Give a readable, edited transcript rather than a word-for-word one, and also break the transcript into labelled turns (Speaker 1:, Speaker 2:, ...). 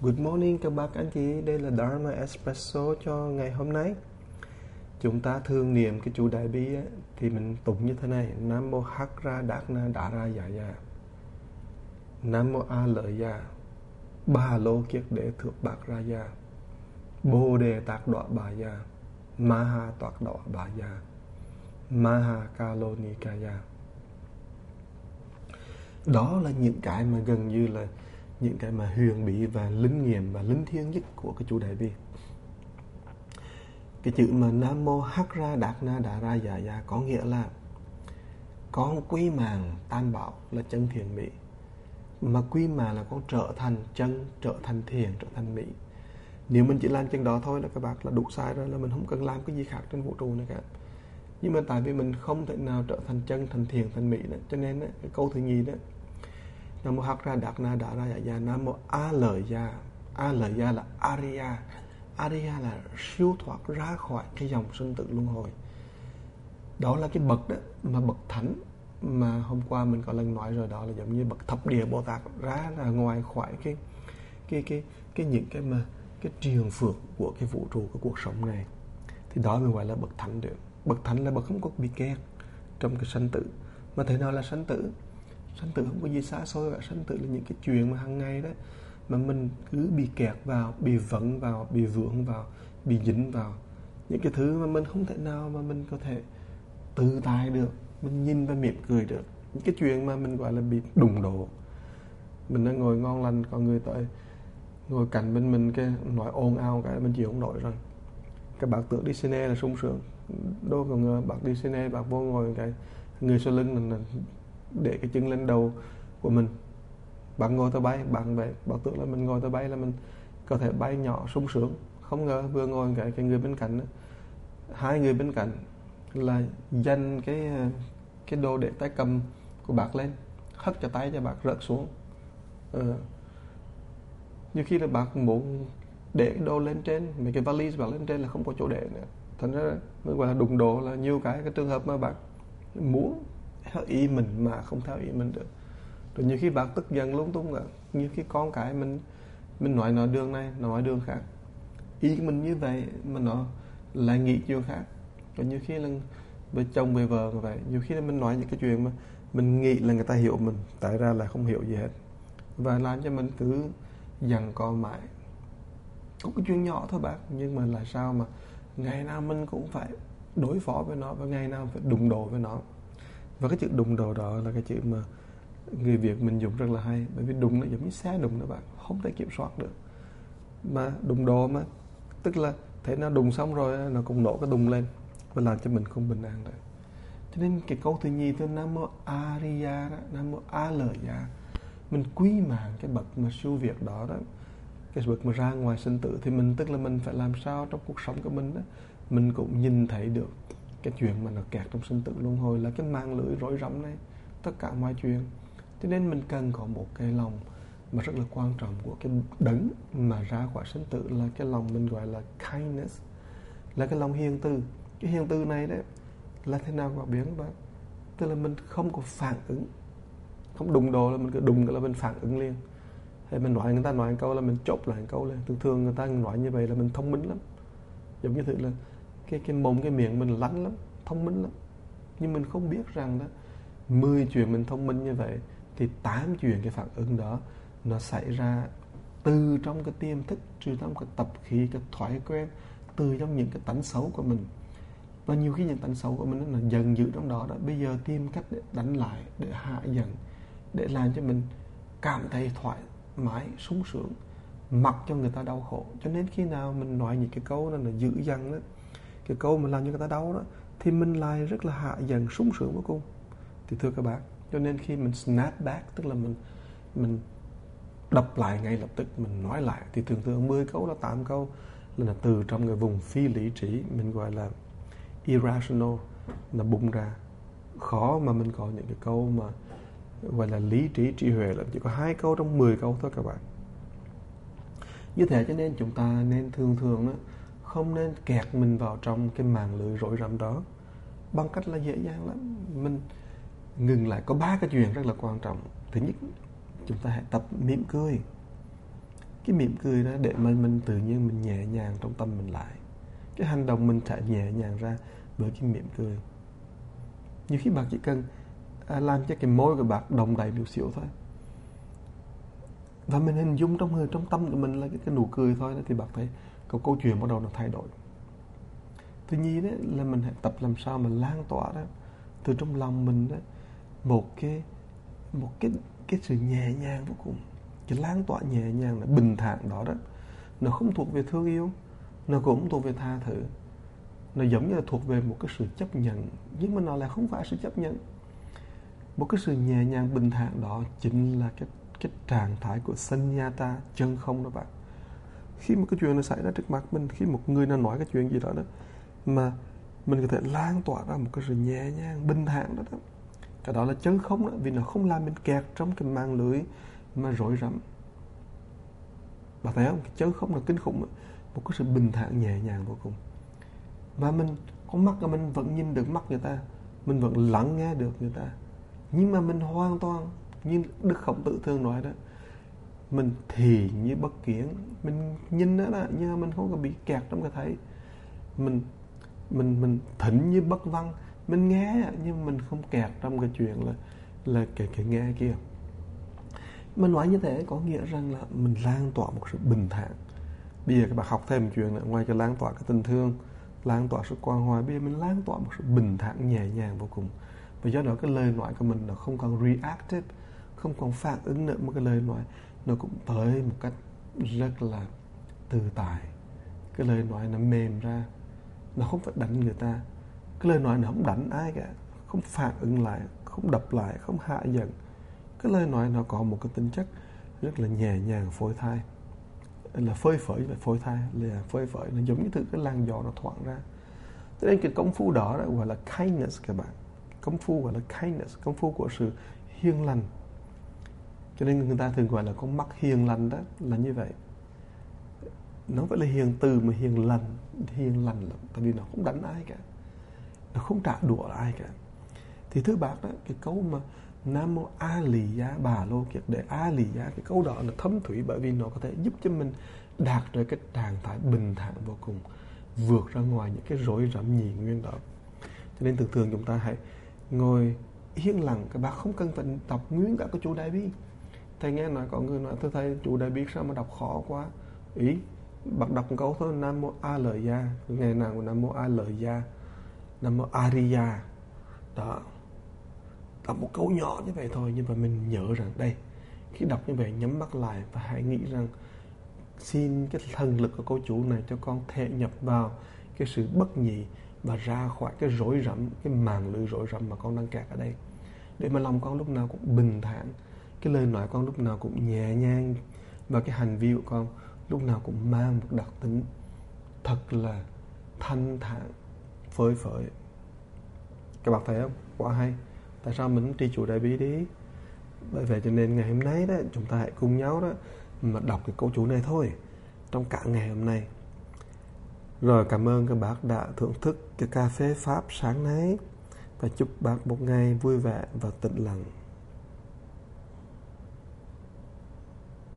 Speaker 1: Good morning các bác anh chị, đây là Dharma Espresso cho ngày hôm nay. Chúng ta thường niệm cái chú Đại Bi á, thì mình tụng như thế này: Nam mô Hắc Ra Đát Na Đà Ra Dạ Dạ, Nam mô A Lợi Dạ, Ba Lô Kiết Đế Thượng Bạc Ra Dạ, Bồ Đề Tạc Đọa Bà Dạ, Ma Ha Toạc Đọa Bà Dạ, Ma Ha Ca Lô Ni Ca Dạ. Đó là những cái mà gần như là những cái mà huyền bí và linh nghiệm và linh thiêng nhất của cái chú Đại Bi. Cái chữ mà Nam Mô Hắc Ra Đát Na Đà Ra Dạ Dạ có nghĩa là con quy mạng tam bảo là chân thiện mỹ, mà quy mạng là con trở thành chân, trở thành thiện, trở thành mỹ. Nếu mình chỉ làm chân đó thôi là các bác là đủ sai rồi, là mình không cần làm cái gì khác trên vũ trụ này cả. Nhưng mà tại vì mình không thể nào trở thành chân, thành thiện, thành mỹ đó, cho nên đó, cái câu thứ nhì đó, Nam Mô Hắc Ra Đát Na Đà Ra Dạ Dạ, Nam Mô A Lợi Dạ. A Lợi Dạ là Arya. Arya là siêu thoát ra khỏi cái dòng sinh tử luân hồi. Đó là cái bậc đó mà bậc thánh mà hôm qua mình có lần nói rồi, đó là giống như bậc thập địa Bồ Tát ra là ngoài khỏi cái những cái mà cái triền phược của cái vũ trụ, của cuộc sống này, thì đó mình gọi là bậc thánh được. Bậc thánh là bậc không có bị kẹt trong cái sanh tử. Mà thế nào là sanh tử? Sanh tử không có gì xa xôi cả. Sanh tử là những cái chuyện mà hàng ngày đó mà mình cứ bị kẹt vào, bị vấn vào, bị vướng vào, bị dính vào những cái thứ mà mình không thể nào mà mình có thể tự tại được, mình nhìn và mỉm cười được. Những cái chuyện mà mình gọi là bị đụng độ. Mình đang ngồi ngon lành, còn người tới ngồi cạnh bên mình cái nói ồn ào cái mình chịu không nổi rồi. Các bác tưởng đi cine là sung sướng, đâu còn ngờ bác đi cine bác vô ngồi cái người sau lưng là để cái chân lên đầu của mình, bạn ngồi tới bay, bạn vậy, bạn tưởng là mình ngồi tới bay là mình có thể bay nhỏ sung sướng. Không ngờ vừa ngồi cái người bên cạnh đó, hai người bên cạnh là dành cái đồ để tay cầm của bác lên, hất cho tay cho bác rớt xuống. Nhiều khi là bác muốn để cái đồ lên trên, mấy cái valiz bác lên trên là không có chỗ để nữa. Thành ra nó gọi là đụng độ, là nhiều cái trường hợp mà bác muốn theo ý mình mà không theo ý mình được. Rồi nhiều khi bác tức giận lung tung cả. Nhiều khi con cái mình nói đường này, nói đường khác, ý mình như vậy mà nó lại nghĩ chuyện khác. Rồi nhiều khi là về chồng về vợ vậy, nhiều khi là mình nói những cái chuyện mà mình nghĩ là người ta hiểu mình, tại ra là không hiểu gì hết, và làm cho mình cứ giằng co mãi. Có cái chuyện nhỏ thôi bác, nhưng mà là sao mà ngày nào mình cũng phải đối phó với nó, và ngày nào phải đụng độ với nó. Và cái chữ đụng độ đó là cái chữ mà người Việt mình dùng rất là hay. Bởi vì đụng nó giống như xe đụng đó bạn, không thể kiểm soát được. Mà đụng độ mà tức là thế nào đụng xong rồi nó cũng nổ cái đùng lên và làm cho mình không bình an được. Cho nên cái câu thứ nhì từ Nam Mô Arya đó, Nam Mô A Lợi Dạ, mình quý mạng cái bậc mà siêu việt đó đó, cái bậc mà ra ngoài sinh tử, thì mình tức là mình phải làm sao trong cuộc sống của mình đó, mình cũng nhìn thấy được cái chuyện mà nó kẹt trong sinh tử luân hồi, là cái mạng lưới rối rắm này, tất cả mọi chuyện. Cho nên mình cần có một cái lòng mà rất là quan trọng của cái đấng mà ra khỏi sinh tử, là cái lòng mình gọi là kindness, là cái lòng hiền từ. Cái hiền từ này đấy là thế nào các bạn biết không? Tức là mình không có phản ứng, không đụng độ là mình cứ đụng là mình phản ứng liền. Hay mình nói, người ta nói một câu là mình chốt lại một câu lên. Thường người ta nói như vậy là mình thông minh lắm, giống như là cái mồm cái miệng mình lánh lắm, thông minh lắm. Nhưng mình không biết rằng đó, 10 chuyện mình thông minh như vậy thì 8 chuyện cái phản ứng đó nó xảy ra từ trong cái tiềm thức, từ trong cái tập khí, cái thói quen, từ trong những cái tánh xấu của mình. Và nhiều khi những tánh xấu của mình nó dần dữ trong đó. Bây giờ tìm cách để đánh lại, để hạ dần, để làm cho mình cảm thấy thoải mái, sung sướng, mặc cho người ta đau khổ. Cho nên khi nào mình nói những cái câu nó dữ dằn đó, cái câu mà làm cho người ta đau đó, thì mình lại rất là hạ dần, sung sướng vô cùng. Thì thưa các bạn, cho nên khi mình snap back, tức là mình đập lại ngay lập tức, mình nói lại, thì thường 10 câu là 8 câu là từ trong cái vùng phi lý trí, mình gọi là irrational, là bung ra. Khó mà mình có những cái câu mà gọi là lý trí, trí huệ, là chỉ có 2 câu trong 10 câu thôi các bạn. Như thế cho nên chúng ta nên thường đó, không nên kẹt mình vào trong cái màn lưới rối rắm đó, bằng cách là dễ dàng lắm. Mình ngừng lại. Có 3 cái chuyện rất là quan trọng. Thứ nhất, chúng ta hãy tập mỉm cười. Cái mỉm cười đó để mà mình tự nhiên mình nhẹ nhàng trong tâm mình lại. Cái hành động mình sẽ nhẹ nhàng ra với cái mỉm cười. Nhiều khi bạn chỉ cần làm cho cái môi của bạn động đậy một xíu thôi, và mình hình dung trong tâm của mình là cái nụ cười thôi đó, thì bạn thấy câu chuyện bắt đầu nó thay đổi. Tuy nhiên đấy là mình hãy tập làm sao mà lan tỏa đó từ trong lòng mình đó một cái sự nhẹ nhàng vô cùng. Cái lan tỏa nhẹ nhàng là bình thản đó đó, nó không thuộc về thương yêu, nó cũng không thuộc về tha thứ, nó giống như là thuộc về một cái sự chấp nhận, nhưng mà nó lại không phải sự chấp nhận. Một cái sự nhẹ nhàng bình thản đó chính là cái trạng thái của Sunyata, chân không đó bạn. Khi mà cái chuyện nó xảy ra trước mặt mình, khi một người nào nói cái chuyện gì đó đó mà mình có thể lan tỏa ra một cái sự nhẹ nhàng bình thản đó, cái đó là chân không đó, vì nó không làm mình kẹt trong cái mạng lưới mà rối rắm. Bạn thấy không? Cái chân không là kinh khủng đó. Một cái sự bình thản nhẹ nhàng vô cùng. Và mình con mắt là mình vẫn nhìn được mắt người ta, mình vẫn lắng nghe được người ta, nhưng mà mình hoàn toàn như Đức Khổng Tử thường nói đó, mình thì như bất kiến, mình nhìn đó, nhưng mà mình không có bị kẹt trong cái thấy. Mình thỉnh như bất văn, mình nghe nhưng mà mình không kẹt trong cái chuyện là cái nghe kia. Mình nói như thế có nghĩa rằng là mình lan tỏa một sự bình thản. Bây giờ các bạn học thêm một chuyện nữa, ngoài cái lan tỏa cái tình thương, lan tỏa sự quan hoài, bây giờ mình lan tỏa một sự bình thản nhẹ nhàng vô cùng. Và do đó cái lời nói của mình nó không còn reactive, không còn phản ứng nữa, mà cái lời nói nó cũng tới một cách rất là tự tại. Cái lời nói nó mềm ra, nó không phải đánh người ta. Cái lời nói nó không đánh ai cả, không phản ứng lại, không đập lại, không hạ giận. Cái lời nói nó có một cái tính chất rất là nhẹ nhàng, phôi thai, là phơi phới và phôi thai, là phơi phới, nó giống như từ cái làn gió nó thoảng ra. Cho nên cái công phu đó gọi là kindness các bạn. Công phu gọi là kindness, công phu của sự hiền lành. Cho nên người ta thường gọi là con mắt hiền lành đó, là như vậy. Nó phải là hiền từ mà hiền lành lắm, tại vì nó không đánh ai cả, nó không trả đũa ai cả. Thì thưa bác đó, cái câu mà Nam Mô A Lì Gia Bà Lô Kiệt Đệ A Lì Gia, cái câu đó là thấm thủy, bởi vì nó có thể giúp cho mình đạt được cái trạng thái bình thản vô cùng, vượt ra ngoài những cái rối rắm nhị nguyên đó. Cho nên thường thường chúng ta hãy ngồi yên lặng. Các bác không cần phải đọc nguyên cả cái chú Đại Bi. Thầy nghe nói có người nói thưa thầy, chú Đại Bi sao mà đọc khó quá. Ý bạn đọc một câu thôi, Nam Mô A Lợi Gia, ngày nào của Nam Mô A Lợi Gia, Nam Mô Ariya đó, đọc một câu nhỏ như vậy thôi. Nhưng mà mình nhớ rằng đây, khi đọc như vậy nhắm mắt lại và hãy nghĩ rằng xin cái thần lực của câu chú này cho con thể nhập vào cái sự bất nhị và ra khỏi cái rối rắm, cái màn lưới rối rắm mà con đang kẹt ở đây, để mà lòng con lúc nào cũng bình thản, cái lời nói con lúc nào cũng nhẹ nhàng, và cái hành vi của con lúc nào cũng mang một đặc tính thật là thanh thản, phơi phới. Các bạn thấy không? Quá hay. Tại sao mình tri chủ Đại Bi đi? Bởi vậy cho nên ngày hôm nay đó, chúng ta hãy cùng nhau đó mà đọc cái câu chú này thôi trong cả ngày hôm nay. Rồi, cảm ơn các bác đã thưởng thức cái cà phê Pháp sáng nay, và chúc bác một ngày vui vẻ và tĩnh lặng.